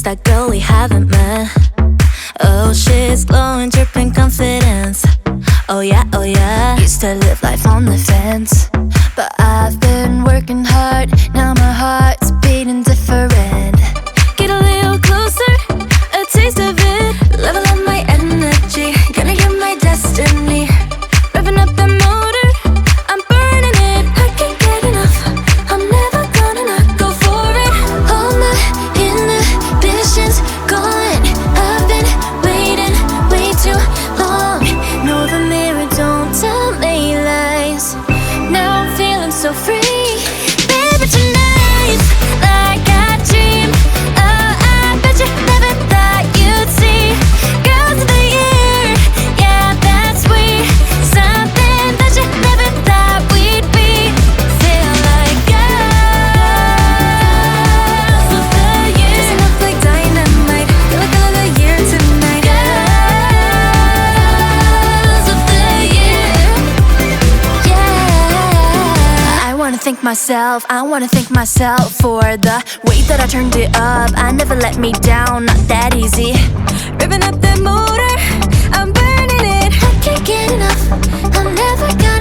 Who's that girl we haven't met? Oh, she's glowing, dripping confidence. Oh yeah. Used to live life on the fence, but I've been working hard. Now my heart's beating different. Get a little closer, a taste of it. Level up my energy, gonna get my destiny. Revving up the motor, I'm burning it. I can't get enough, I'm never gonna not go for it. All my inhibitions gone. I've been waiting way too long. No, the mirror don't tell me lies. Now I'm feeling so free. Baby, tonight's like I dreamed. Oh, I bet you never thought you'd see. Girls of the year, yeah, that's we. Something that you never thought we'd be. Feel like girls of the year. Dressing up like dynamite, feel like girl of the year tonight. Girls of the year, yeah. I wanna thank myself for the way that I turned it up. I never let me down, not that easy. Revving up the motor, I'm burning it. I can't get enough, I'm never gonna